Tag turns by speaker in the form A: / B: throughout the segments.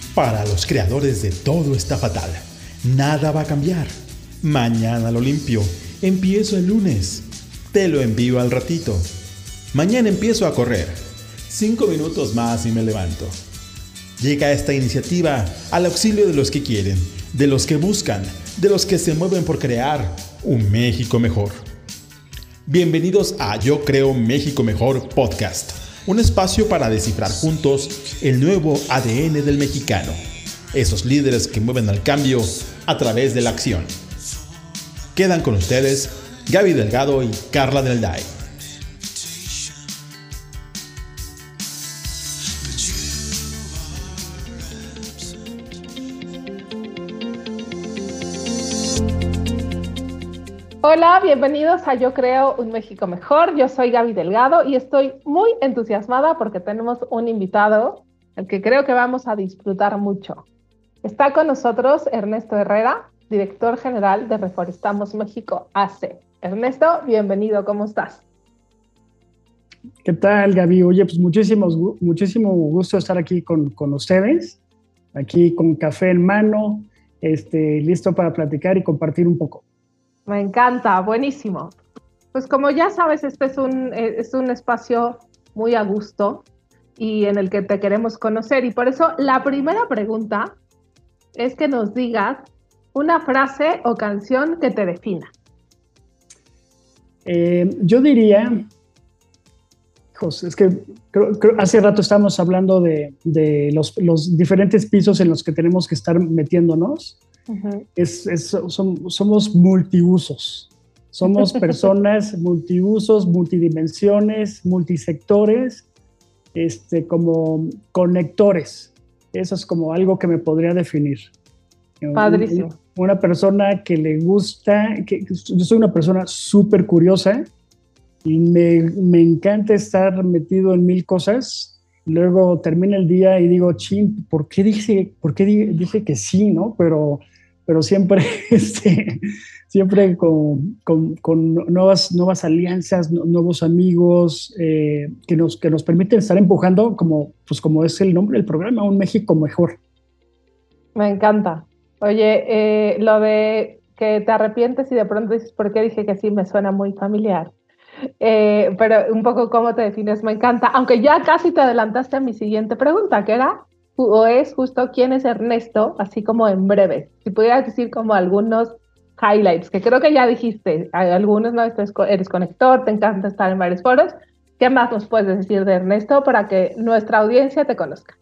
A: Para los creadores de Todo está fatal, nada va a cambiar. Mañana lo limpio, empiezo el lunes, te lo envío al ratito. Mañana empiezo a correr, 5 minutos más y me levanto. Llega esta iniciativa al auxilio de los que quieren, de los que buscan, de los que se mueven por crear un México mejor. Bienvenidos a Yo Creo México Mejor Podcast, un espacio para descifrar juntos el nuevo ADN del mexicano, esos líderes que mueven al cambio a través de la acción. Quedan con ustedes Gaby Delgado y Carla Del Day.
B: Hola, bienvenidos a Yo Creo un México Mejor. Yo soy Gaby Delgado y estoy muy entusiasmada porque tenemos un invitado al que creo que vamos a disfrutar mucho. Está con nosotros Ernesto Herrera, director general de Reforestamos México AC. Ernesto, bienvenido, ¿cómo estás?
C: ¿Qué tal, Gaby? Oye, pues muchísimo gusto estar aquí con ustedes, aquí con café en mano, listo para platicar y compartir un poco.
B: Me encanta, buenísimo. Pues como ya sabes, este es un espacio muy a gusto y en el que te queremos conocer. Y por eso la primera pregunta es que nos digas una frase o canción que te defina.
C: Yo diría, es que creo hace rato estábamos hablando de los diferentes pisos en los que tenemos que estar metiéndonos. Uh-huh. Somos multiusos, somos personas multiusos, multidimensiones, multisectores, como conectores. Eso es como algo que me podría definir.
B: Padrísimo.
C: Una persona que le gusta, yo soy una persona súper curiosa y me encanta estar metido en mil cosas. Luego termina el día y digo, chin, ¿por qué dije que sí, no? Pero siempre, siempre con nuevas alianzas, nuevos amigos que nos permiten estar empujando, como es el nombre del programa, un México mejor.
B: Me encanta. Oye, lo de que te arrepientes y de pronto dices, ¿por qué dije que sí? Me suena muy familiar. Pero un poco cómo te defines, me encanta. Aunque ya casi te adelantaste a mi siguiente pregunta, que era, o es justo, ¿quién es Ernesto? Así como en breve. Si pudieras decir como algunos highlights, que creo que ya dijiste, algunos, ¿no? Eres conector, te encanta estar en varios foros. ¿Qué más nos puedes decir de Ernesto para que nuestra audiencia te conozca?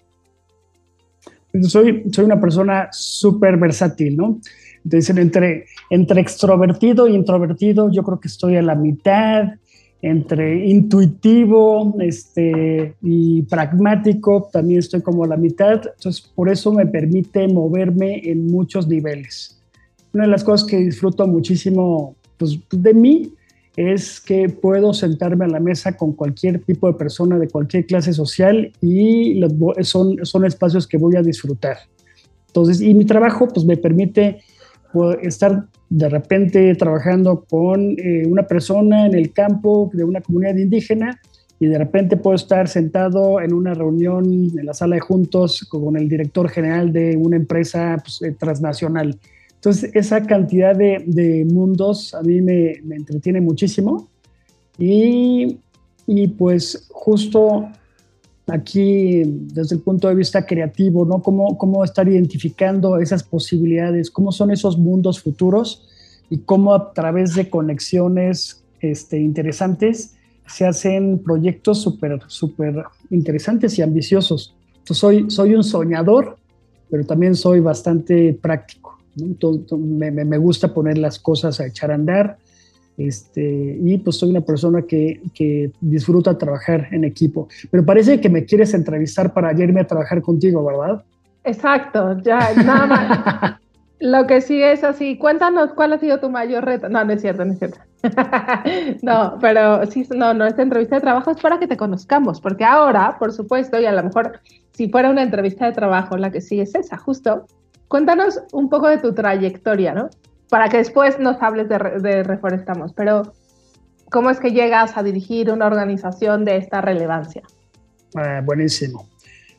C: Soy una persona súper versátil, ¿no? Entonces, entre extrovertido e introvertido, yo creo que estoy a la mitad. Entre intuitivo y pragmático, también estoy como a la mitad. Entonces, por eso me permite moverme en muchos niveles. Una de las cosas que disfruto muchísimo de mí es que puedo sentarme a la mesa con cualquier tipo de persona de cualquier clase social y son espacios que voy a disfrutar. Entonces, y mi trabajo me permite estar de repente trabajando con una persona en el campo de una comunidad indígena y de repente puedo estar sentado en una reunión en la sala de juntos con el director general de una empresa transnacional. Entonces, esa cantidad de mundos a mí me entretiene muchísimo y pues justo aquí desde el punto de vista creativo, ¿no? Cómo estar identificando esas posibilidades, cómo son esos mundos futuros y cómo a través de conexiones interesantes se hacen proyectos súper interesantes y ambiciosos. Entonces soy un soñador, pero también soy bastante práctico, ¿no? Entonces, me gusta poner las cosas a echar a andar. Y pues soy una persona que disfruta trabajar en equipo. Pero parece que me quieres entrevistar para irme a trabajar contigo, ¿verdad?
B: Exacto, ya, nada más. Lo que sí es así, cuéntanos cuál ha sido tu mayor reto. No es cierto. No, pero sí, no, esta entrevista de trabajo es para que te conozcamos, porque ahora, por supuesto, y a lo mejor si fuera una entrevista de trabajo, la que sí es esa, justo, cuéntanos un poco de tu trayectoria, ¿no? Para que después nos hables de Reforestamos, pero ¿cómo es que llegas a dirigir una organización de esta relevancia?
C: Buenísimo.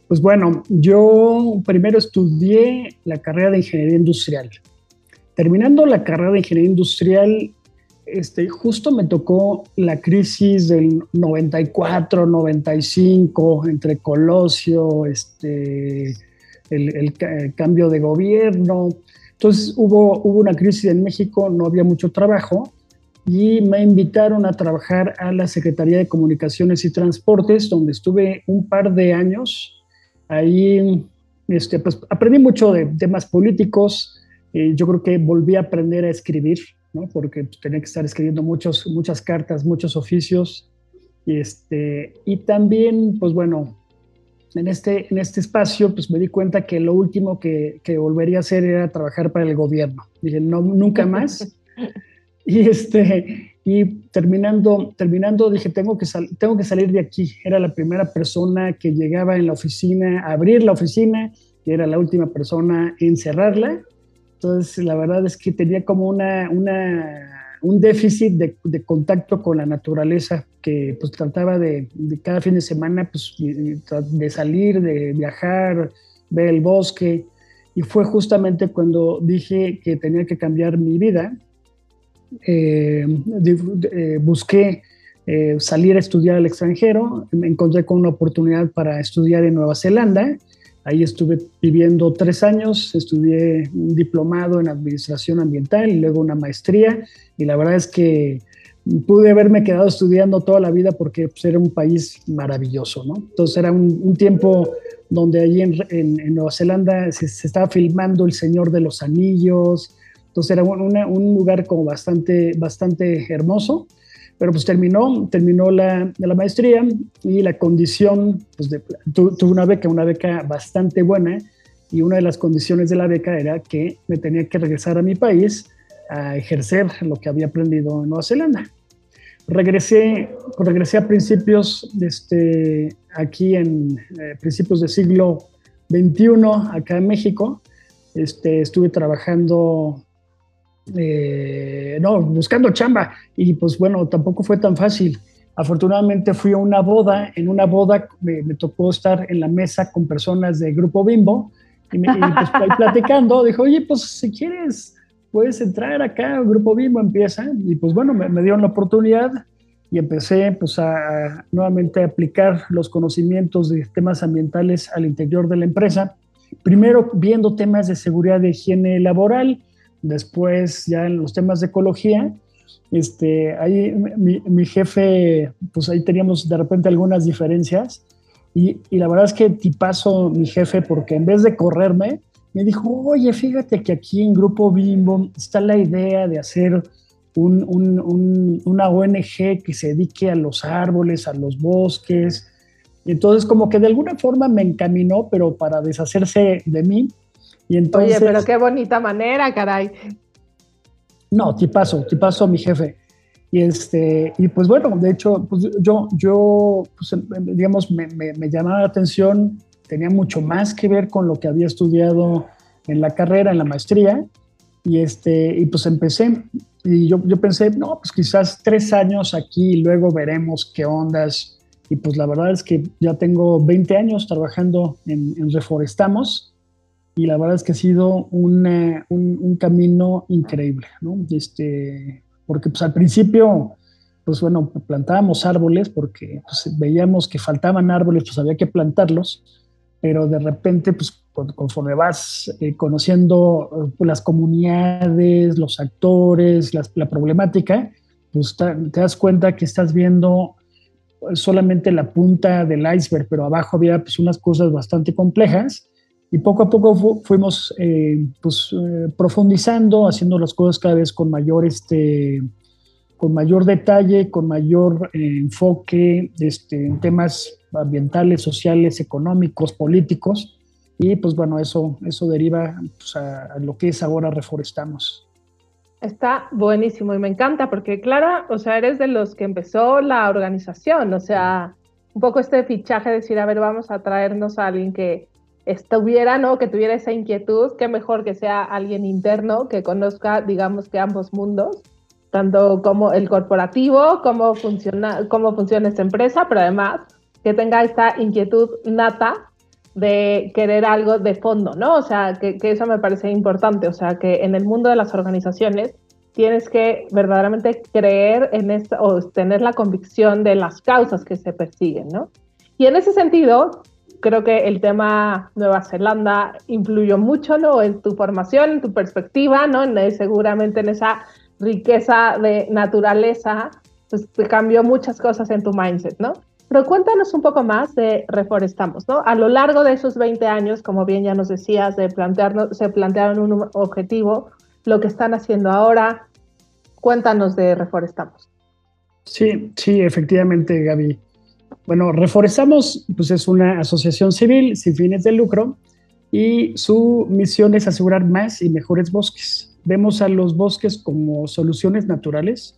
C: Pues bueno, yo primero estudié la carrera de ingeniería industrial. Terminando la carrera de ingeniería industrial, justo me tocó la crisis del 94, 95, entre Colosio, el cambio de gobierno. Entonces hubo una crisis en México, no había mucho trabajo y me invitaron a trabajar a la Secretaría de Comunicaciones y Transportes, donde estuve un par de años. Ahí pues, aprendí mucho de temas políticos. Yo creo que volví a aprender a escribir, ¿no? Porque pues, tenía que estar escribiendo muchas cartas, muchos oficios. Y también, pues bueno, en este espacio pues me di cuenta que lo último que volvería a hacer era trabajar para el gobierno. Dije, no, nunca más. Y terminando dije, tengo que salir de aquí. Era la primera persona que llegaba en la oficina, a abrir la oficina, y era la última persona en cerrarla. Entonces, la verdad es que tenía como un déficit de contacto con la naturaleza, que pues trataba de cada fin de semana pues, de salir, de viajar, ver el bosque. Y fue justamente cuando dije que tenía que cambiar mi vida. Busqué salir a estudiar al extranjero. Me encontré con una oportunidad para estudiar en Nueva Zelanda. Ahí estuve viviendo 3 años, estudié un diplomado en administración ambiental y luego una maestría, y la verdad es que pude haberme quedado estudiando toda la vida porque pues, era un país maravilloso, ¿no? Entonces era un tiempo donde allí en Nueva Zelanda se estaba filmando El Señor de los Anillos. Entonces era un lugar como bastante hermoso, pero pues terminó la maestría, y la condición, pues tuve una beca bastante buena, y una de las condiciones de la beca era que me tenía que regresar a mi país a ejercer lo que había aprendido en Nueva Zelanda. Regresé a principios aquí en principios del siglo XXI, acá en México. Estuve trabajando buscando chamba, y pues bueno, tampoco fue tan fácil. Afortunadamente fui a una boda. En una boda me tocó estar en la mesa con personas de Grupo Bimbo, y pues ahí platicando, dijo, oye, pues si quieres puedes entrar acá, Grupo Bimbo empieza. Y pues bueno, me dieron la oportunidad y empecé pues nuevamente a aplicar los conocimientos de temas ambientales al interior de la empresa, primero viendo temas de seguridad de higiene laboral, después ya en los temas de ecología. Ahí mi jefe, pues ahí teníamos de repente algunas diferencias, y la verdad es que tipazo mi jefe, porque en vez de correrme, me dijo, oye, fíjate que aquí en Grupo Bimbo está la idea de hacer una ONG que se dedique a los árboles, a los bosques. Entonces como que de alguna forma me encaminó, pero para deshacerse de mí. Y entonces,
B: oye, pero qué bonita manera, caray.
C: No, tipazo mi jefe. Y pues bueno, de hecho, pues yo pues, digamos, me llamaba la atención, tenía mucho más que ver con lo que había estudiado en la carrera, en la maestría, y pues empecé. Y yo pensé, no, pues quizás 3 años aquí y luego veremos qué ondas. Y pues la verdad es que ya tengo 20 años trabajando en Reforestamos, y la verdad es que ha sido un camino increíble, ¿no? Porque pues al principio, pues bueno, plantábamos árboles porque pues, veíamos que faltaban árboles, pues había que plantarlos, pero de repente, pues conforme vas conociendo las comunidades, los actores, la problemática, pues te das cuenta que estás viendo solamente la punta del iceberg, pero abajo había pues unas cosas bastante complejas. Y poco a poco fuimos profundizando, haciendo las cosas cada vez con mayor detalle, con mayor enfoque en temas ambientales, sociales, económicos, políticos. Y pues bueno, eso deriva pues, a lo que es ahora Reforestamos.
B: Está buenísimo y me encanta porque, claro, o sea, eres de los que empezó la organización, o sea, un poco este fichaje de decir, a ver, vamos a traernos a alguien que estuviera, ¿no? Que tuviera esa inquietud, qué mejor que sea alguien interno que conozca, digamos que ambos mundos, tanto como el corporativo, cómo funciona esta empresa, pero además que tenga esta inquietud nata de querer algo de fondo, ¿no? O sea, que eso me parece importante, o sea, que en el mundo de las organizaciones tienes que verdaderamente creer en esto o tener la convicción de las causas que se persiguen, ¿no? Y en ese sentido, creo que el tema Nueva Zelanda influyó mucho, ¿no? En tu formación, en tu perspectiva, ¿no? Seguramente en esa riqueza de naturaleza, pues te cambió muchas cosas en tu mindset, ¿no? Pero cuéntanos un poco más de Reforestamos, ¿no? A lo largo de esos 20 años, como bien ya nos decías, se plantearon un objetivo, lo que están haciendo ahora. Cuéntanos de Reforestamos.
C: Sí, sí, efectivamente, Gaby. Bueno, Reforestamos pues es una asociación civil sin fines de lucro y su misión es asegurar más y mejores bosques. Vemos a los bosques como soluciones naturales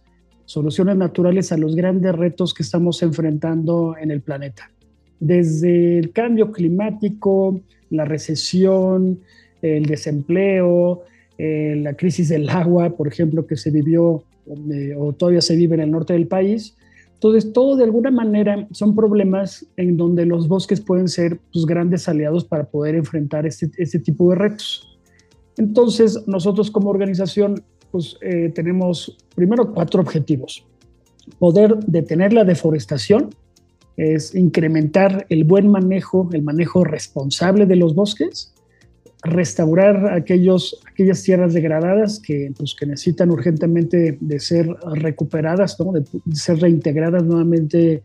C: a los grandes retos que estamos enfrentando en el planeta. Desde el cambio climático, la recesión, el desempleo, la crisis del agua, por ejemplo, que se vivió o todavía se vive en el norte del país. Entonces, todo de alguna manera son problemas en donde los bosques pueden ser pues, grandes aliados para poder enfrentar este tipo de retos. Entonces, nosotros como organización pues, tenemos primero 4 objetivos. Poder detener la deforestación, es incrementar el buen manejo, el manejo responsable de los bosques, restaurar aquellas tierras degradadas pues, que necesitan urgentemente de ser recuperadas, ¿no? de ser reintegradas nuevamente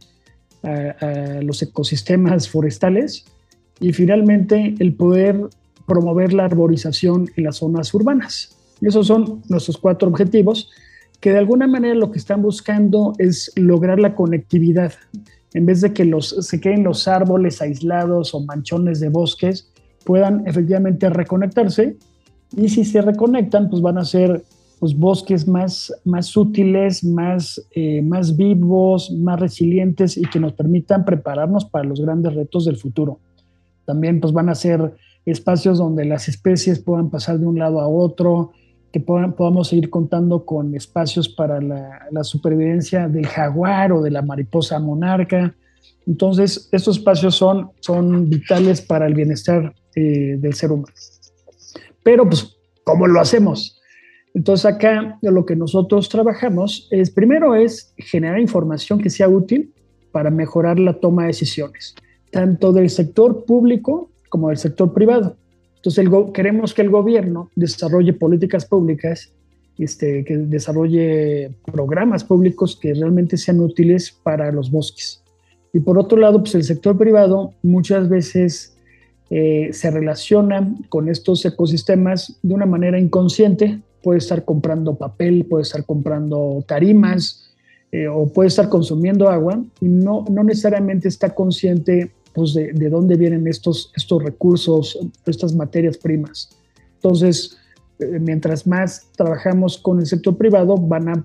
C: a los ecosistemas forestales, y finalmente el poder promover la arborización en las zonas urbanas. Y esos son nuestros 4 objetivos, que de alguna manera lo que están buscando es lograr la conectividad. En vez de que se queden los árboles aislados o manchones de bosques, puedan efectivamente reconectarse, y si se reconectan, pues van a ser pues, bosques más útiles, más vivos, más resilientes y que nos permitan prepararnos para los grandes retos del futuro. También pues, van a ser espacios donde las especies puedan pasar de un lado a otro, que podamos seguir contando con espacios para la supervivencia del jaguar o de la mariposa monarca. Entonces, estos espacios son vitales para el bienestar del ser humano. Pero, pues, ¿cómo lo hacemos? Entonces, acá lo que nosotros trabajamos primero es generar información que sea útil para mejorar la toma de decisiones, tanto del sector público como del sector privado. Entonces, queremos que el gobierno desarrolle políticas públicas, que desarrolle programas públicos que realmente sean útiles para los bosques. Y por otro lado, pues el sector privado muchas veces se relaciona con estos ecosistemas de una manera inconsciente. Puede estar comprando papel, puede estar comprando tarimas o puede estar consumiendo agua y no necesariamente está consciente pues, de dónde vienen estos recursos, estas materias primas. Entonces, mientras más trabajamos con el sector privado,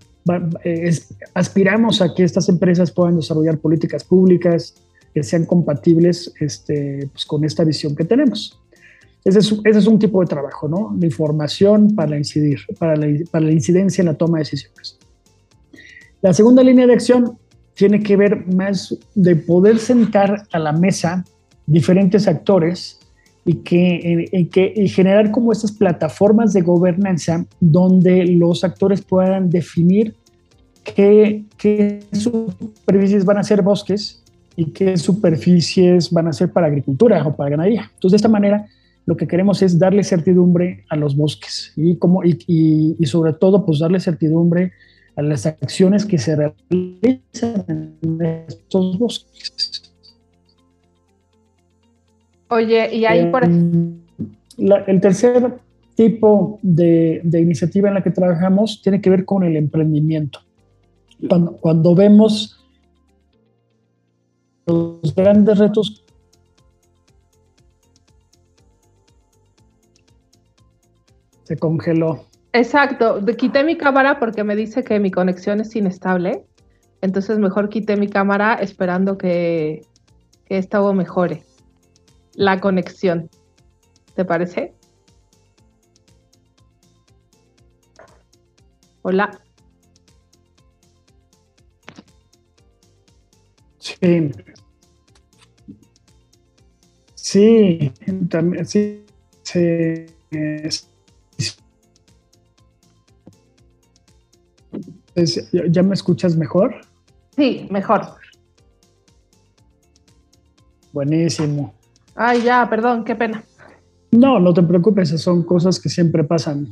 C: aspiramos a que estas empresas puedan desarrollar políticas públicas que sean compatibles pues, con esta visión que tenemos. Ese es un tipo de trabajo, ¿no? De información para incidir, para la incidencia en la toma de decisiones. La segunda línea de acción tiene que ver más de poder sentar a la mesa diferentes actores y generar como estas plataformas de gobernanza donde los actores puedan definir qué superficies van a ser bosques y qué superficies van a ser para agricultura o para ganadería. Entonces, de esta manera, lo que queremos es darle certidumbre a los bosques y sobre todo, pues darle certidumbre a las acciones que se realizan en estos bosques.
B: Oye, y ahí por
C: el tercer tipo de iniciativa en la que trabajamos tiene que ver con el emprendimiento. Cuando vemos los grandes retos, se congeló.
B: Exacto, quité mi cámara porque me dice que mi conexión es inestable, entonces mejor quité mi cámara esperando que esto mejore la conexión. ¿Te parece? Hola.
C: Sí. Sí, también, sí, sí, ¿ya me escuchas mejor?
B: Sí, mejor.
C: Buenísimo.
B: Ay, ya, perdón, qué pena.
C: No, no te preocupes, son cosas que siempre pasan.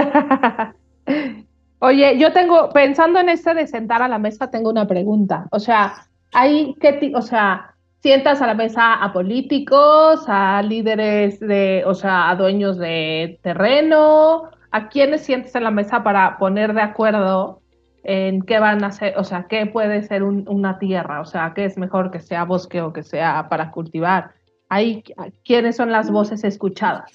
B: Oye, yo tengo, pensando en este de sentar a la mesa, tengo una pregunta. O sea, o sea, sientas a la mesa a políticos, a líderes de, o sea, a dueños de terreno, ¿a quiénes sientes en la mesa para poner de acuerdo en qué van a hacer, o sea, qué puede ser una tierra, o sea, qué es mejor que sea bosque o que sea para cultivar? Ahí, ¿quiénes son las voces escuchadas?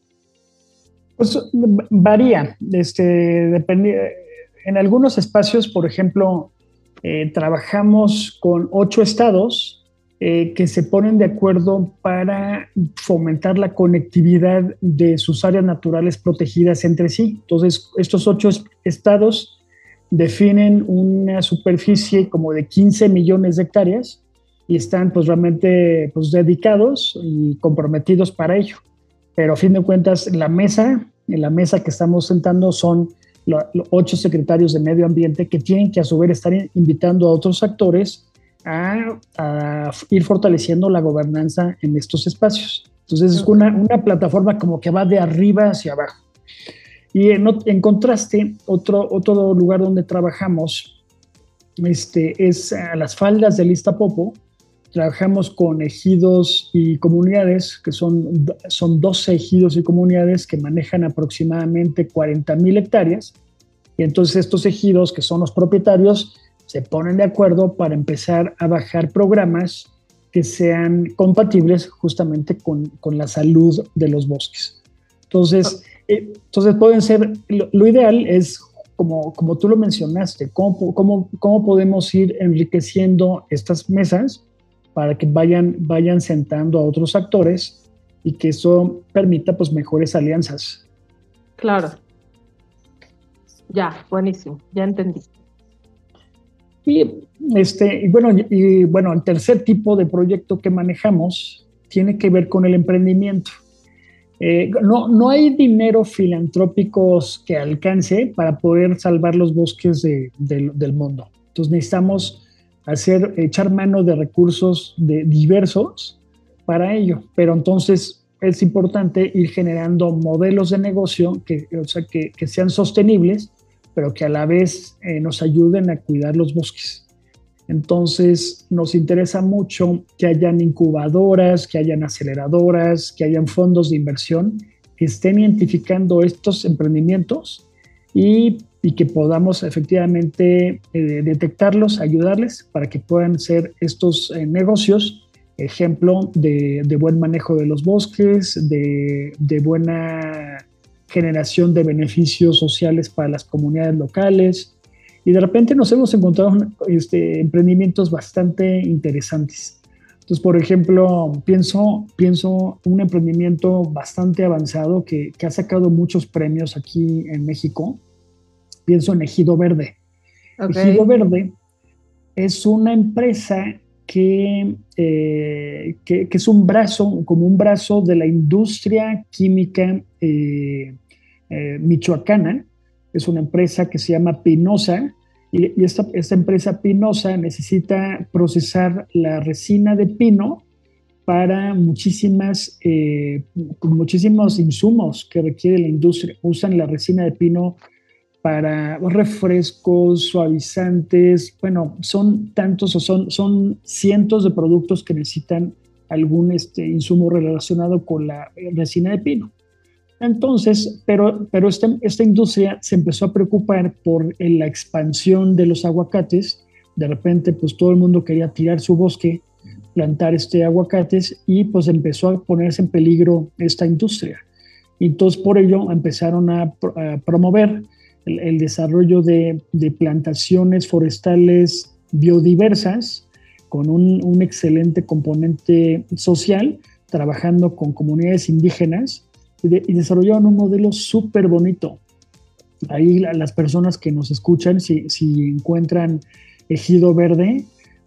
C: Pues varía, depende. En algunos espacios, por ejemplo, trabajamos con 8 estados que se ponen de acuerdo para fomentar la conectividad de sus áreas naturales protegidas entre sí. Entonces, estos 8 estados definen una superficie como de 15 millones de hectáreas y están pues realmente pues, dedicados y comprometidos para ello. Pero a fin de cuentas, en la mesa que estamos sentando son los 8 secretarios de medio ambiente que tienen que a su vez estar invitando a otros actores a ir fortaleciendo la gobernanza en estos espacios. Entonces es una plataforma como que va de arriba hacia abajo. Y en contraste, otro lugar donde trabajamos es a las faldas del Iztapopo. Trabajamos con ejidos y comunidades, que son 12 ejidos y comunidades que manejan aproximadamente 40,000 hectáreas. Y entonces estos ejidos, que son los propietarios, se ponen de acuerdo para empezar a bajar programas que sean compatibles justamente con la salud de los bosques. Entonces pueden ser, lo ideal es, como tú lo mencionaste, cómo podemos ir enriqueciendo estas mesas para que vayan sentando a otros actores y que eso permita pues mejores alianzas.
B: Claro. Ya, buenísimo, ya entendí.
C: Y bueno, el tercer tipo de proyecto que manejamos tiene que ver con el emprendimiento. No hay dinero filantrópico que alcance para poder salvar los bosques del mundo. Entonces necesitamos echar mano de recursos diversos para ello, pero entonces es importante ir generando modelos de negocio que sean sostenibles, pero que a la vez nos ayuden a cuidar los bosques. Entonces nos interesa mucho que hayan incubadoras, que hayan aceleradoras, que hayan fondos de inversión que estén identificando estos emprendimientos y que podamos efectivamente detectarlos, ayudarles para que puedan ser estos negocios ejemplo de buen manejo de los bosques, de buena generación de beneficios sociales para las comunidades locales. Y de repente nos hemos encontrado emprendimientos bastante interesantes. Entonces, por ejemplo, pienso un emprendimiento bastante avanzado que ha sacado muchos premios aquí en México. Pienso en Ejido Verde. Okay. Ejido Verde es una empresa que es como un brazo de la industria química michoacana. Es una empresa que se llama Pinosa, y esta empresa Pinosa necesita procesar la resina de pino para muchísimos insumos que requiere la industria. Usan la resina de pino para refrescos, suavizantes, bueno, son tantos o son cientos de productos que necesitan algún insumo relacionado con la resina de pino. Entonces, pero esta industria se empezó a preocupar por la expansión de los aguacates. De repente, pues todo el mundo quería tirar su bosque, plantar aguacates, y pues empezó a ponerse en peligro esta industria. Y entonces por ello empezaron a promover el desarrollo de plantaciones forestales biodiversas con un excelente componente social, trabajando con comunidades indígenas, y desarrollaron un modelo súper bonito. Ahí las personas que nos escuchan, si encuentran Ejido Verde,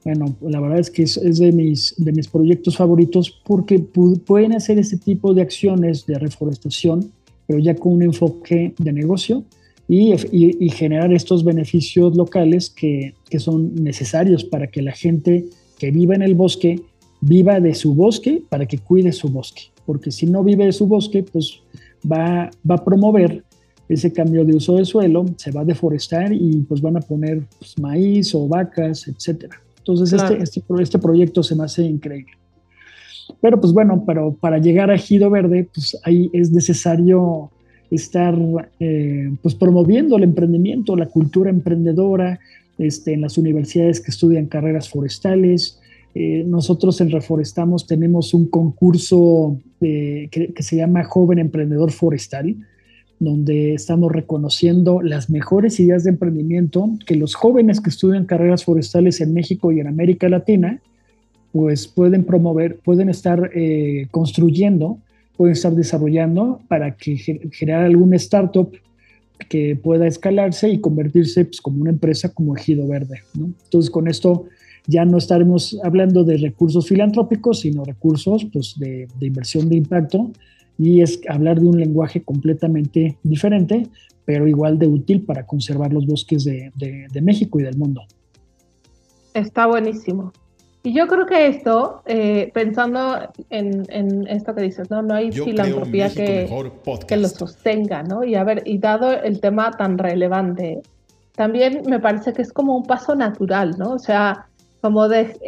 C: Bueno, la verdad es que es de mis proyectos favoritos porque pueden hacer este tipo de acciones de reforestación, pero ya con un enfoque de negocio y generar estos beneficios locales que son necesarios para que la gente que viva en el bosque viva de su bosque para que cuide su bosque, porque si no vive de su bosque, pues va a promover ese cambio de uso de suelo, se va a deforestar y pues van a poner pues, maíz o vacas, etcétera. Entonces claro. este proyecto se me hace increíble. Pero pues bueno, para llegar a Ejido Verde, pues ahí es necesario estar pues promoviendo el emprendimiento, la cultura emprendedora, en las universidades que estudian carreras forestales. Nosotros en Reforestamos tenemos un concurso que se llama Joven Emprendedor Forestal, donde estamos reconociendo las mejores ideas de emprendimiento que los jóvenes que estudian carreras forestales en México y en América Latina, pues pueden promover, pueden estar construyendo, pueden estar desarrollando para que generar algún startup que pueda escalarse y convertirse pues, como una empresa como Ejido Verde, ¿no? Entonces con esto ya no estaremos hablando de recursos filantrópicos, sino recursos pues, de inversión de impacto, y es hablar de un lenguaje completamente diferente, pero igual de útil para conservar los bosques de México y del mundo.
B: Está buenísimo. Y yo creo que esto, pensando en esto que dices, no hay filantropía que lo sostenga, ¿no? Y dado el tema tan relevante, también me parece que es como un paso natural, ¿no? O sea, como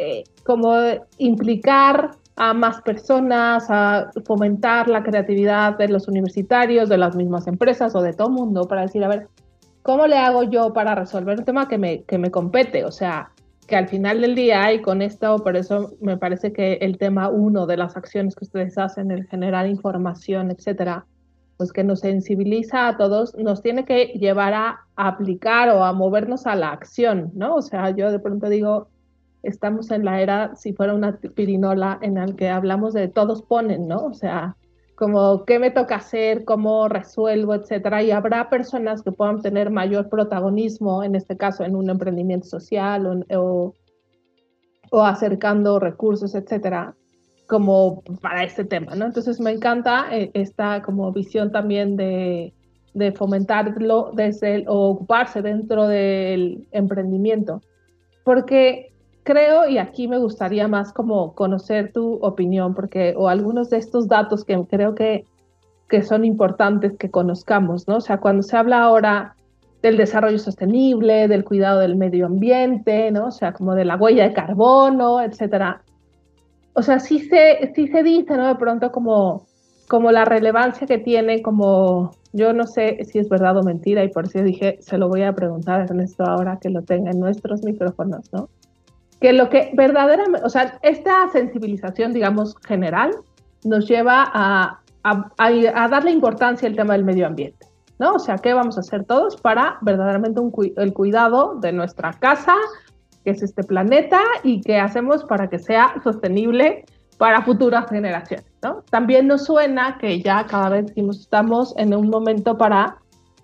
B: implicar a más personas, a fomentar la creatividad de los universitarios, de las mismas empresas o de todo el mundo para decir, a ver, ¿cómo le hago yo para resolver un tema que me compete? O sea, que al final del día, y con esto, por eso me parece que el tema 1 de las acciones que ustedes hacen, el generar información, etcétera, pues que nos sensibiliza a todos, nos tiene que llevar a aplicar o a movernos a la acción, ¿no? O sea, yo de pronto digo, estamos en la era, si fuera una pirinola, en la que hablamos de todos ponen, ¿no? O sea, como qué me toca hacer, cómo resuelvo, etcétera, y habrá personas que puedan tener mayor protagonismo, en este caso en un emprendimiento social o acercando recursos, etcétera, como para este tema, ¿no? Entonces me encanta esta como visión también de fomentarlo o ocuparse dentro del emprendimiento, porque creo, y aquí me gustaría más como conocer tu opinión, o algunos de estos datos que creo que son importantes que conozcamos, ¿no? O sea, cuando se habla ahora del desarrollo sostenible, del cuidado del medio ambiente, ¿no? O sea, como de la huella de carbono, etcétera. O sea, sí se dice, ¿no? De pronto como la relevancia que tiene, como, yo no sé si es verdad o mentira, y por eso dije, se lo voy a preguntar a Ernesto ahora que lo tenga en nuestros micrófonos, ¿no? Que lo que verdaderamente, o sea, esta sensibilización, digamos, general, nos lleva a darle importancia al tema del medio ambiente, ¿no? O sea, ¿qué vamos a hacer todos para verdaderamente el cuidado de nuestra casa, que es este planeta, y qué hacemos para que sea sostenible para futuras generaciones, ¿no? También nos suena que ya cada vez estamos en un momento para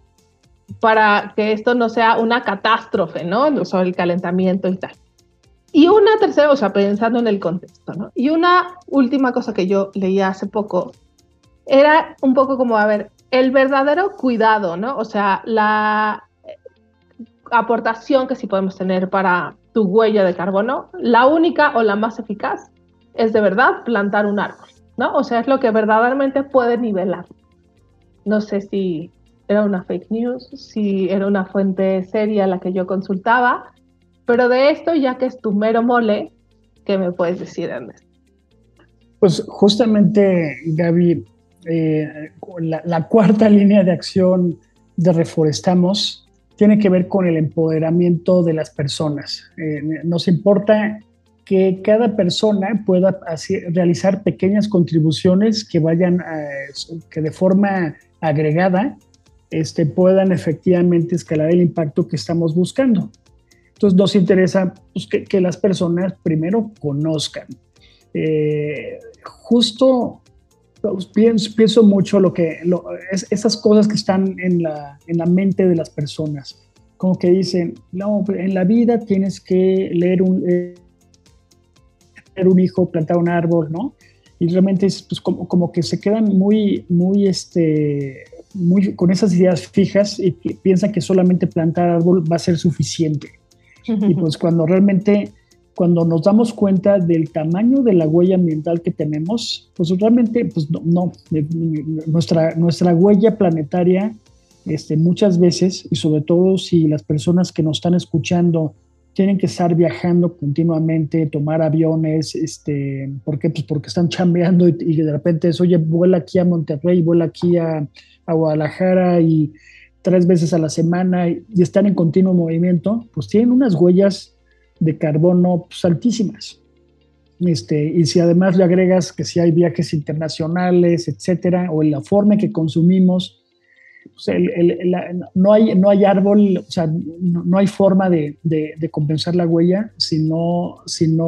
B: que esto no sea una catástrofe, ¿no? Sobre el calentamiento y tal. Y una tercera, o sea, pensando en el contexto, ¿no? Y una última cosa que yo leía hace poco era un poco como, a ver, el verdadero cuidado, ¿no? O sea, la aportación que sí podemos tener para tu huella de carbono, la única o la más eficaz es de verdad plantar un árbol, ¿no? O sea, es lo que verdaderamente puede nivelar. No sé si era una fake news, si era una fuente seria la que yo consultaba, pero de esto, ya que es tu mero mole, ¿qué me puedes decir, Ernesto?
C: Pues justamente, Gaby, la cuarta línea de acción de Reforestamos tiene que ver con el empoderamiento de las personas. Nos importa que cada persona pueda realizar pequeñas contribuciones que vayan que de forma agregada puedan efectivamente escalar el impacto que estamos buscando. Entonces nos interesa pues, que las personas primero conozcan. Justo pues, pienso mucho esas cosas que están en la mente de las personas, como que dicen, no, en la vida tienes que leer un hijo, plantar un árbol, ¿no? Y realmente es pues, como que se quedan muy con esas ideas fijas y que piensan que solamente plantar árbol va a ser suficiente. Y pues cuando nos damos cuenta del tamaño de la huella ambiental que tenemos, pues realmente pues no nuestra huella planetaria muchas veces, y sobre todo si las personas que nos están escuchando tienen que estar viajando continuamente, tomar aviones, ¿por qué? Pues porque están chambeando y de repente es, oye, vuela aquí a Monterrey, vuela aquí a Guadalajara y 3 veces a la semana y están en continuo movimiento, pues tienen unas huellas de carbono pues, altísimas. Y si además le agregas que si hay viajes internacionales, etcétera, o en la forma en que consumimos, pues no hay árbol, o sea, no hay forma de compensar la huella si no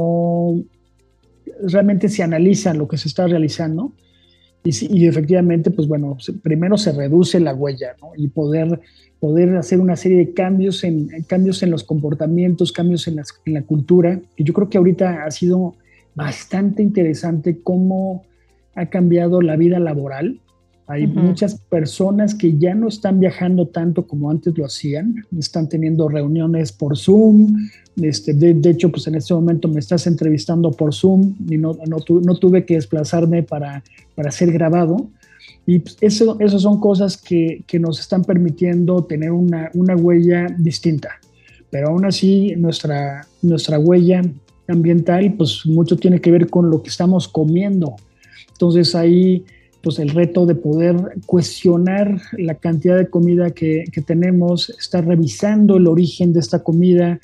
C: realmente se analiza lo que se está realizando y efectivamente, pues bueno, primero se reduce la huella, ¿no? Y poder hacer una serie de cambios en los comportamientos, cambios en la cultura. Y yo creo que ahorita ha sido bastante interesante cómo ha cambiado la vida laboral. Hay muchas personas que ya no están viajando tanto como antes lo hacían, están teniendo reuniones por Zoom. De hecho, pues en este momento me estás entrevistando por Zoom y no tuve que desplazarme para ser grabado. Y pues eso son cosas que nos están permitiendo tener una huella distinta. Pero aún así, nuestra huella ambiental, pues mucho tiene que ver con lo que estamos comiendo. Entonces ahí pues el reto de poder cuestionar la cantidad de comida que tenemos, estar revisando el origen de esta comida.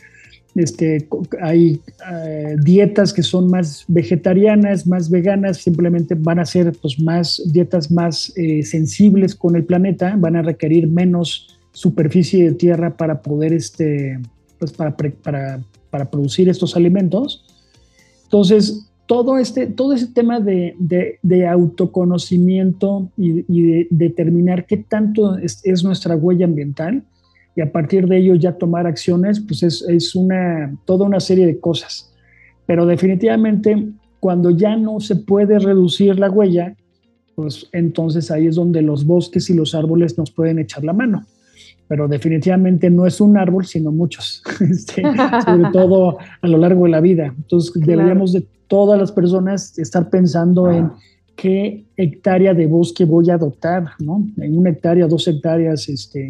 C: Hay dietas que son más vegetarianas, más veganas, simplemente van a ser pues, dietas más sensibles con el planeta, van a requerir menos superficie de tierra para poder pues para producir estos alimentos. Entonces, todo ese tema de autoconocimiento y de determinar qué tanto es nuestra huella ambiental y a partir de ello ya tomar acciones, pues es toda una serie de cosas. Pero definitivamente cuando ya no se puede reducir la huella, pues entonces ahí es donde los bosques y los árboles nos pueden echar la mano. Pero definitivamente no es un árbol, sino muchos, sobre todo a lo largo de la vida. Entonces deberíamos de todas las personas estar pensando en qué hectárea de bosque voy a adoptar, ¿no? En 1 hectárea, 2 hectáreas,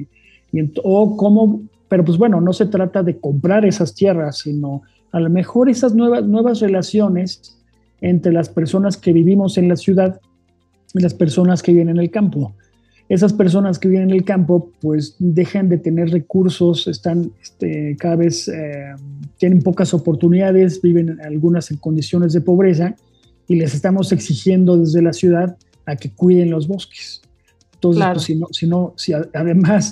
C: o cómo, pero pues bueno, no se trata de comprar esas tierras, sino a lo mejor esas nuevas relaciones entre las personas que vivimos en la ciudad y las personas que viven en el campo. Esas personas que viven en el campo pues dejan de tener recursos, están cada vez tienen pocas oportunidades, viven algunas en condiciones de pobreza y les estamos exigiendo desde la ciudad a que cuiden los bosques. Entonces, claro. Pues, además,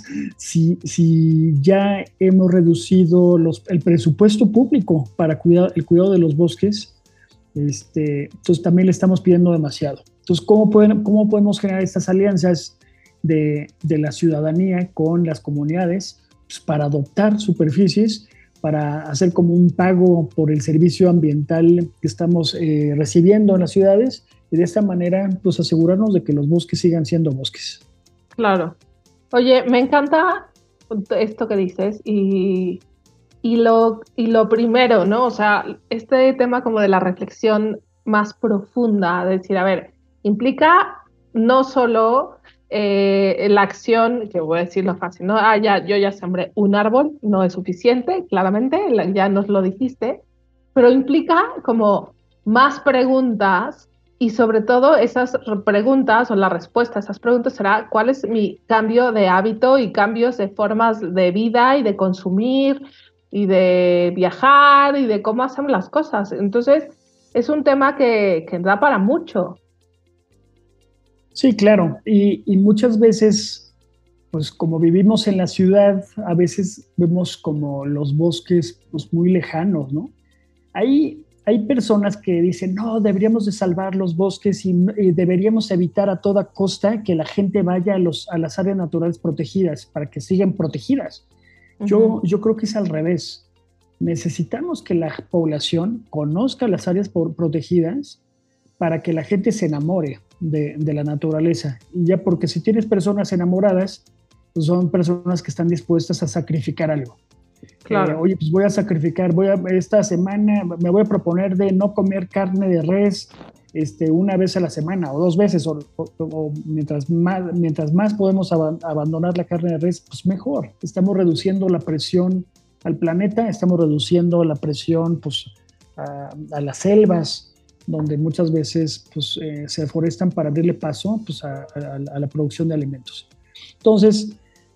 C: si ya hemos reducido el presupuesto público para el cuidado de los bosques, entonces también le estamos pidiendo demasiado. Entonces, ¿cómo podemos generar estas alianzas de la ciudadanía con las comunidades pues, para adoptar superficies, para hacer como un pago por el servicio ambiental que estamos recibiendo en las ciudades y de esta manera pues asegurarnos de que los bosques sigan siendo bosques?
B: Claro. Oye, me encanta esto que dices y lo primero, ¿no? O sea, este tema como de la reflexión más profunda, de decir, a ver, implica no solo la acción, que voy a decirlo fácil, ¿no? Yo ya sembré un árbol, no es suficiente, claramente, ya nos lo dijiste, pero implica como más preguntas y sobre todo esas preguntas o la respuesta a esas preguntas será cuál es mi cambio de hábito y cambios de formas de vida y de consumir y de viajar y de cómo hacemos las cosas. Entonces, es un tema que da para mucho.
C: Sí, claro. Y muchas veces, pues como vivimos en la ciudad, a veces vemos como los bosques pues, muy lejanos, ¿no? Hay personas que dicen, no, deberíamos de salvar los bosques y deberíamos evitar a toda costa que la gente vaya a las áreas naturales protegidas para que sigan protegidas. Uh-huh. Yo creo que es al revés. necesitamos que la población conozca las áreas protegidas para que la gente se enamore de la naturaleza. Y ya, porque si tienes personas enamoradas, pues son personas que están dispuestas a sacrificar algo.
B: Claro.
C: Oye, pues voy a sacrificar, esta semana me voy a proponer de no comer carne de res una vez a la semana o 2 veces, o mientras más podemos abandonar la carne de res, pues mejor. Estamos reduciendo la presión al planeta, estamos reduciendo la presión pues, a las selvas, donde muchas veces pues, se deforestan para abrirle paso pues, a la producción de alimentos. Entonces,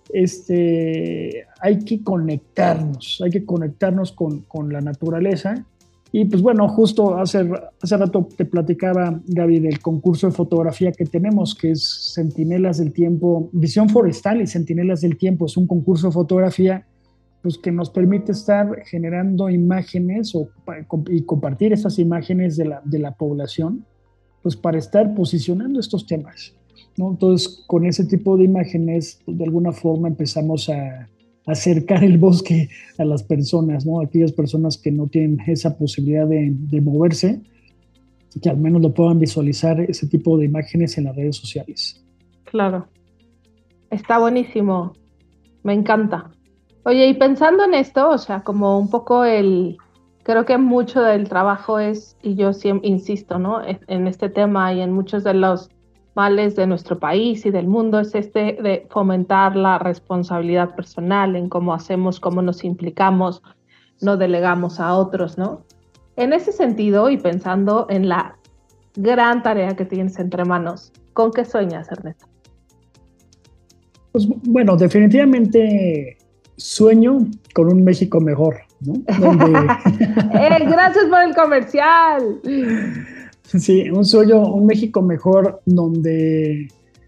C: hay que conectarnos con la naturaleza. Y pues bueno, justo hace rato te platicaba, Gaby, del concurso de fotografía que tenemos, que es Centinelas del Tiempo, Visión Forestal y Centinelas del Tiempo. Es un concurso de fotografía pues, que nos permite estar generando imágenes y compartir esas imágenes de la población, pues para estar posicionando estos temas, ¿no? Entonces, con ese tipo de imágenes, pues, de alguna forma empezamos a acercar el bosque a las personas, ¿no? Aquellas personas que no tienen esa posibilidad de moverse, que al menos lo puedan visualizar ese tipo de imágenes en las redes sociales.
B: Claro. Está buenísimo. Me encanta. Oye, y pensando en esto, o sea, como un poco creo que mucho del trabajo es, y yo siempre insisto, ¿no? En este tema y en muchos de los males de nuestro país y del mundo es de fomentar la responsabilidad personal en cómo hacemos, cómo nos implicamos, no delegamos a otros, ¿no? En ese sentido, y pensando en la gran tarea que tienes entre manos, ¿con qué sueñas, Ernesto?
C: Pues bueno, definitivamente sueño con un México mejor, ¿no?
B: Gracias por el comercial.
C: Sí, un México mejor donde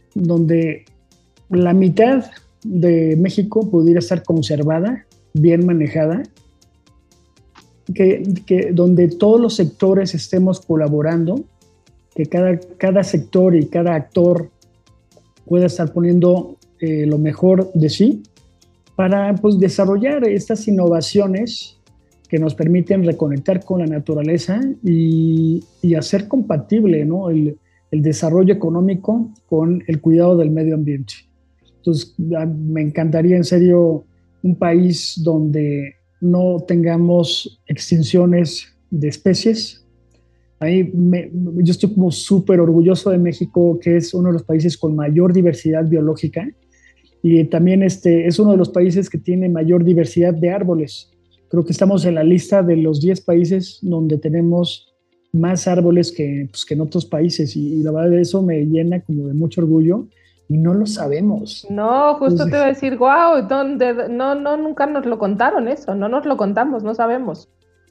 C: la mitad de México pudiera estar conservada, bien manejada, donde todos los sectores estemos colaborando, que cada sector y cada actor pueda estar poniendo lo mejor de sí para pues, desarrollar estas innovaciones que nos permiten reconectar con la naturaleza y hacer compatible, ¿no? el desarrollo económico con el cuidado del medio ambiente. Entonces, me encantaría en serio un país donde no tengamos extinciones de especies. Yo estoy como súper orgulloso de México, que es uno de los países con mayor diversidad biológica, y también es uno de los países que tiene mayor diversidad de árboles. Creo que estamos en la lista de los 10 países donde tenemos más árboles que en otros países, y la verdad eso me llena como de mucho orgullo, y no lo sabemos.
B: No, justo te iba a decir, wow, no, nunca nos lo contaron eso, no nos lo contamos, no sabemos.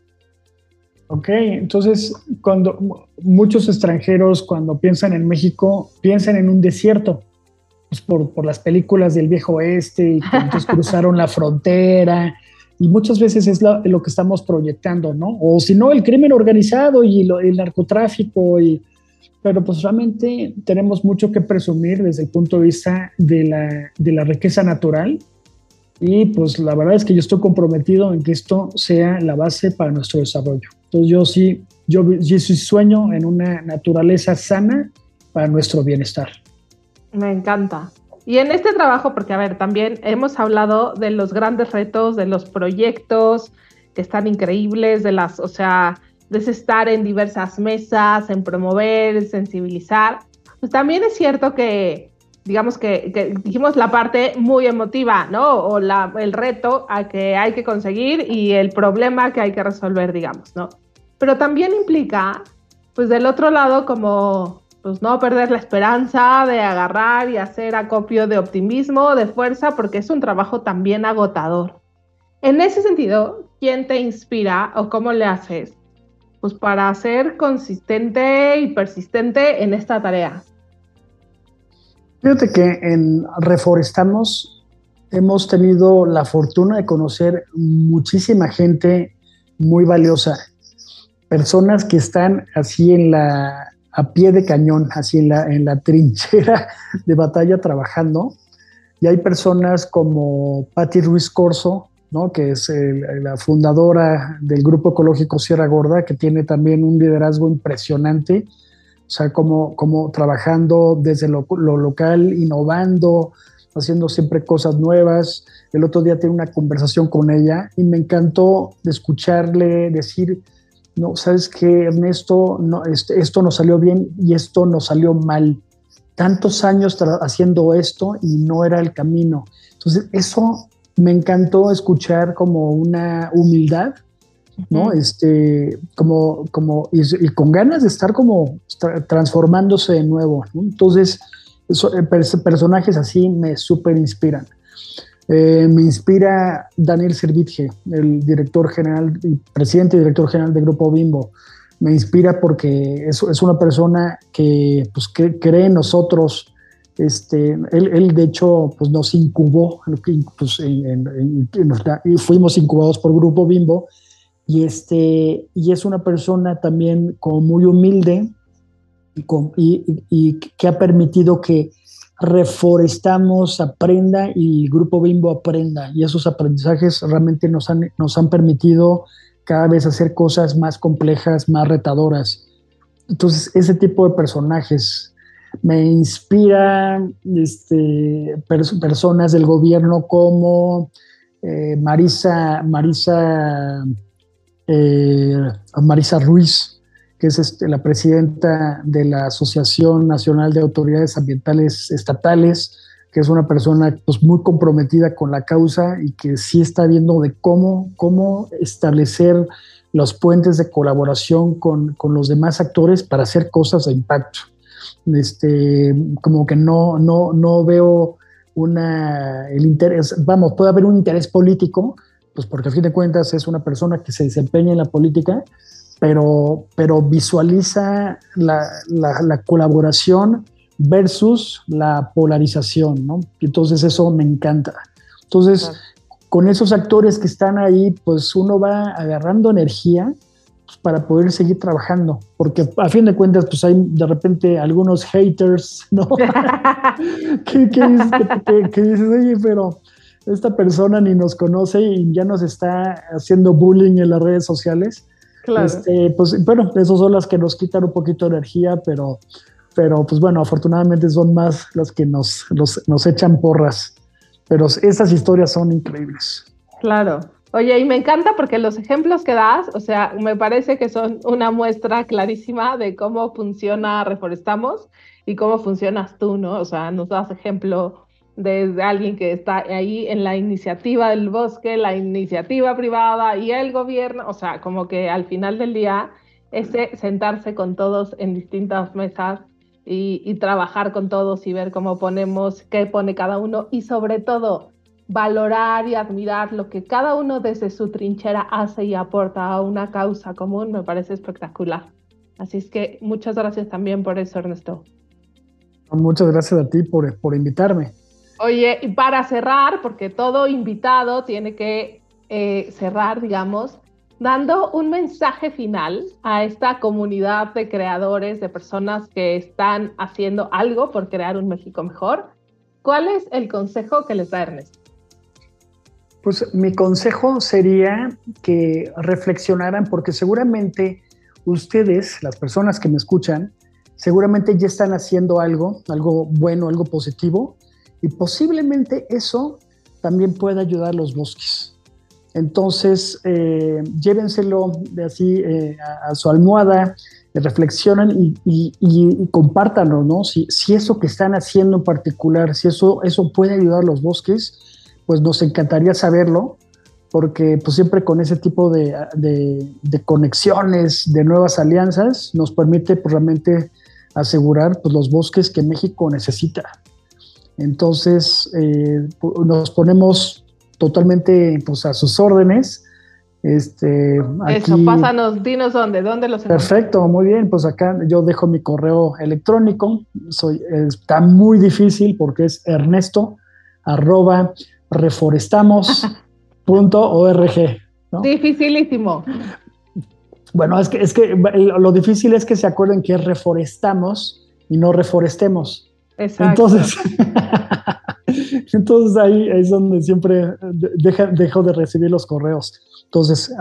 C: Ok, entonces cuando muchos extranjeros cuando piensan en México, piensan en un desierto, pues por las películas del Viejo Oeste, y que entonces cruzaron la frontera, y muchas veces es lo que estamos proyectando, ¿no? O si no, el crimen organizado y el narcotráfico, pero pues realmente tenemos mucho que presumir desde el punto de vista de la riqueza natural, y pues la verdad es que yo estoy comprometido en que esto sea la base para nuestro desarrollo. Entonces yo sí sueño en una naturaleza sana para nuestro bienestar.
B: Me encanta. Y en este trabajo, porque a ver, también hemos hablado de los grandes retos, de los proyectos que están increíbles, de estar en diversas mesas, en promover, en sensibilizar. Pues también es cierto que, digamos que dijimos la parte muy emotiva, ¿no? O el reto a que hay que conseguir y el problema que hay que resolver, digamos, ¿no? Pero también implica, pues del otro lado, como pues no perder la esperanza de agarrar y hacer acopio de optimismo, de fuerza, porque es un trabajo también agotador. En ese sentido, ¿quién te inspira o cómo le haces pues para ser consistente y persistente en esta tarea?
C: Fíjate que en Reforestamos hemos tenido la fortuna de conocer muchísima gente muy valiosa, personas que están así a pie de cañón, así en la trinchera de batalla trabajando. Y hay personas como Patti Ruiz Corso, ¿no? Que es la fundadora del Grupo Ecológico Sierra Gorda, que tiene también un liderazgo impresionante, o sea, como trabajando desde lo local, innovando, haciendo siempre cosas nuevas. El otro día tuve una conversación con ella y me encantó de escucharle decir, no, ¿sabes qué, Ernesto? No, esto nos salió bien y esto nos salió mal. Tantos años haciendo esto y no era el camino. Entonces, eso me encantó escuchar como una humildad, ¿no? Y con ganas de estar como transformándose de nuevo, ¿no? Entonces, personajes así me súper inspiran. Me inspira Daniel Servitje, el director general y presidente y director general del Grupo Bimbo. Me inspira porque es una persona que, pues, que cree en nosotros. Él de hecho pues, nos incubó, pues, y fuimos incubados por Grupo Bimbo, y es una persona también como muy humilde y que ha permitido que Reforestamos aprenda y el Grupo Bimbo aprenda, y esos aprendizajes realmente nos han permitido cada vez hacer cosas más complejas, más retadoras. Entonces, ese tipo de personajes me inspira, personas del gobierno como Marisa Ruiz, que es la presidenta de la Asociación Nacional de Autoridades Ambientales Estatales, que es una persona pues, muy comprometida con la causa y que sí está viendo de cómo establecer los puentes de colaboración con los demás actores para hacer cosas de impacto. Como que no veo el interés, vamos, puede haber un interés político, pues porque a fin de cuentas es una persona que se desempeña en la política, pero visualiza la colaboración versus la polarización, ¿no? Entonces eso me encanta. Entonces, con esos actores que están ahí, pues uno va agarrando energía, pues, para poder seguir trabajando, porque a fin de cuentas, pues hay de repente algunos haters, ¿no? que dices, oye, pero esta persona ni nos conoce y ya nos está haciendo bullying en las redes sociales. Claro. Pues bueno, esos son las que nos quitan un poquito de energía, pero pues bueno, afortunadamente son más las que nos echan porras. Pero esas historias son increíbles.
B: Claro. Oye, y me encanta porque los ejemplos que das, o sea, me parece que son una muestra clarísima de cómo funciona Reforestamos y cómo funcionas tú, ¿no? O sea, nos das ejemplo de alguien que está ahí en la iniciativa del bosque, la iniciativa privada y el gobierno, o sea, como que al final del día ese sentarse con todos en distintas mesas y trabajar con todos y ver cómo ponemos, qué pone cada uno y sobre todo valorar y admirar lo que cada uno desde su trinchera hace y aporta a una causa común, me parece espectacular. Así es que muchas gracias también por eso, Ernesto.
C: Muchas gracias a ti por invitarme.
B: Oye, y para cerrar, porque todo invitado tiene que cerrar, digamos, dando un mensaje final a esta comunidad de creadores, de personas que están haciendo algo por crear un México mejor. ¿Cuál es el consejo que les da Ernesto?
C: Pues mi consejo sería que reflexionaran, porque seguramente ustedes, las personas que me escuchan, seguramente ya están haciendo algo bueno, algo positivo, y posiblemente eso también pueda ayudar a los bosques. Entonces, llévenselo de así a su almohada, reflexionen y compártanlo, ¿no? Si eso que están haciendo en particular, si eso puede ayudar a los bosques, pues nos encantaría saberlo, porque pues siempre con ese tipo de conexiones, de nuevas alianzas, nos permite pues, realmente asegurar pues, los bosques que México necesita. Entonces, nos ponemos totalmente pues, a sus órdenes.
B: Eso, pásanos, dinos dónde los encontramos.
C: Perfecto, muy bien, pues acá yo dejo mi correo electrónico, está muy difícil porque es ernesto@reforestamos.org, ¿no?
B: Dificilísimo.
C: Bueno, es que lo difícil es que se acuerden que es reforestamos y no reforestemos.
B: Exacto.
C: Entonces ahí es donde siempre dejo de recibir los correos. Entonces,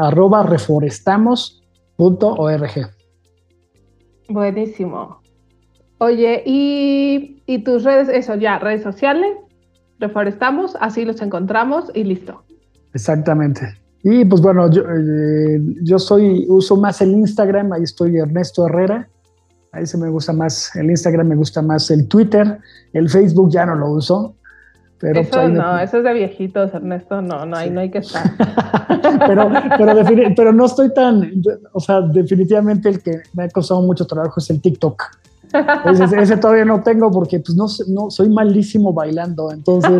C: @reforestamos.org.
B: Buenísimo. Oye, ¿y tus redes? Eso ya, redes sociales, Reforestamos, así los encontramos y listo.
C: Exactamente. Y pues bueno, yo uso más el Instagram, ahí estoy Ernesto Herrera. Ahí se me gusta más el Instagram, me gusta más el Twitter, el Facebook ya no lo uso. Pero
B: eso
C: pues
B: no, eso es de viejitos, Ernesto, no, ahí no hay que estar.
C: pero no estoy o sea, definitivamente el que me ha costado mucho trabajo es el TikTok. Ese todavía no tengo porque pues no soy malísimo bailando, entonces.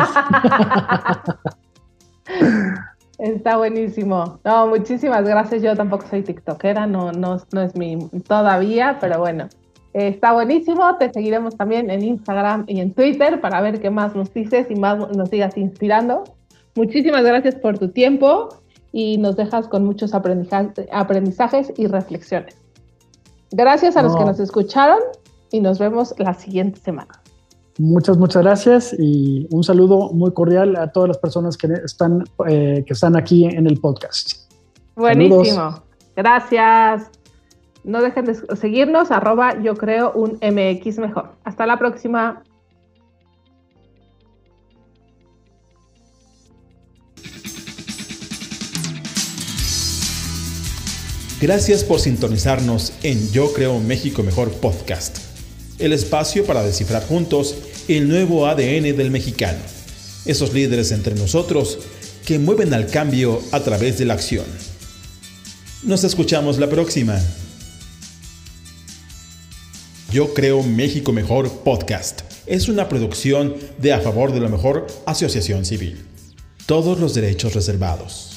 B: Está buenísimo. No, muchísimas gracias. Yo tampoco soy tiktokera, no es mi todavía, pero bueno. Está buenísimo, te seguiremos también en Instagram y en Twitter para ver qué más nos dices y más nos sigas inspirando. Muchísimas gracias por tu tiempo y nos dejas con muchos aprendizajes y reflexiones. Gracias a los que nos escucharon y nos vemos la siguiente semana.
C: Muchas gracias y un saludo muy cordial a todas las personas que están aquí en el podcast.
B: Buenísimo.
C: Saludos.
B: Gracias. No dejen de seguirnos, @YoCreoUnMXMejor. Hasta la próxima.
A: Gracias por sintonizarnos en Yo Creo México Mejor Podcast, el espacio para descifrar juntos el nuevo ADN del mexicano, esos líderes entre nosotros que mueven al cambio a través de la acción. Nos escuchamos la próxima. Yo Creo México Mejor Podcast es una producción de A Favor de lo Mejor Asociación Civil. Todos los derechos reservados.